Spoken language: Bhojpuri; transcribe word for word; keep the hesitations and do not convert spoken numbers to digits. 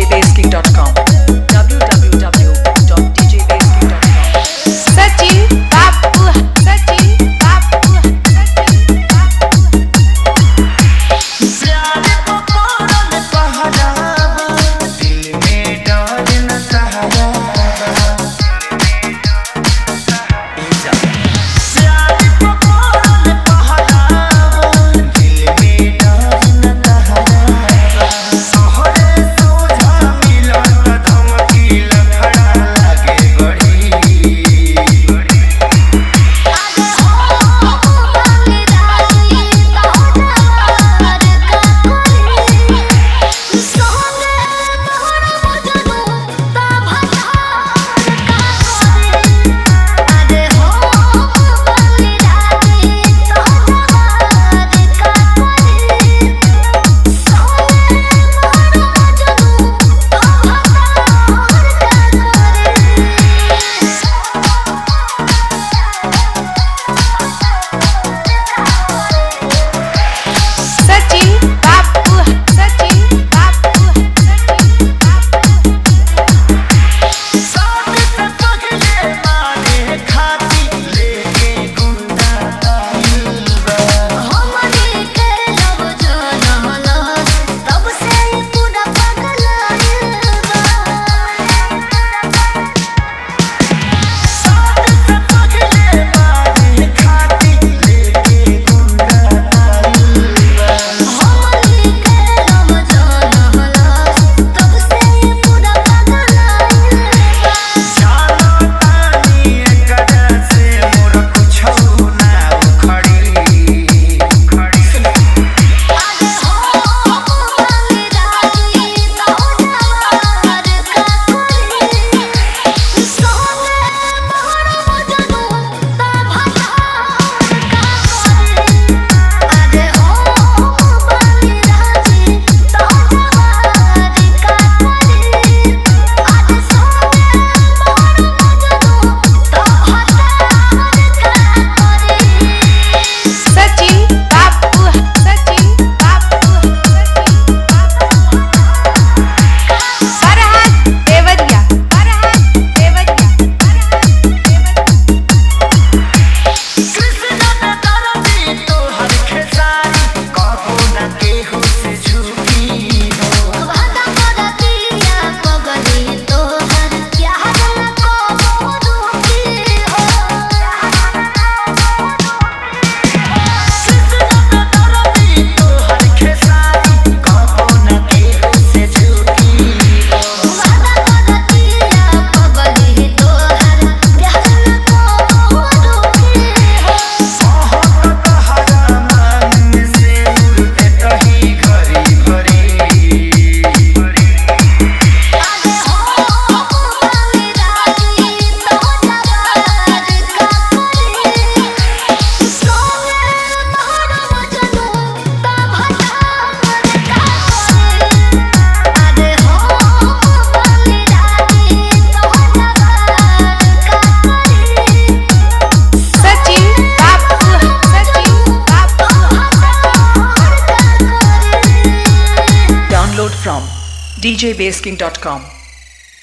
bass king dot com. w w w dot d j bass king dot com. Sachin Babu, Sachin Babu, Sachin Babu. प्यार को पौड़न पहरावा, दिल में डर न सहारा। प्यार को पौड़न पहरावा, दिल में डर न सहारा। सोहरे सोझा मिलन धमकी लफड़ा लागे बड़ी। Sachin Babu, Sachin Babu, Sachin Babu. साथ से पगले मारे खाती लेके गुंडा आइल बा। हमनी के लब जनमला तब से पूरा पगलाइल बा। साथ से पगले मारे खाती लेके गुंडा आइल बा। हमनी के लब जनमला तब से पूरा पगलाइल बा। जानो तानी एकरा से मोर कुछो ना उखड़ी। आगे हो बंग राजी तो जवार का कोई। सोने मोर मजनू ता भटार का कोई। आगे हो बंग राजी तो जवार का कोई। आगे सोने मोर मजनू ता भटार का कोई। Sachin Babu, Sachin Babu, Sachin Babu. Farhan Devariya, Farhan Devariya, Farhan Devariya. Krishna ने दरदी तोहर खेसारी, कबो न केहू से झुकी हो। वादा करतिया पगली तोहर प्यार न को रुकी हो। कृष्ण ने दरदी तोहर खेसारी, कबो न केहू से झुकी हो। वादा करतिया पगली तोहर प्यार न को रुकी हो। बहुत तहरा मन से उड़ते तही घरी घरी। आगे हो बंग राजी तो जवार का कोई। सोने मोर मजनू ता भटार का कोई। आगे हो बंग राजी तो जवार का कोई। Sachin Babu, Sachin Babu, Sachin Babu. Download from d j bass king dot com.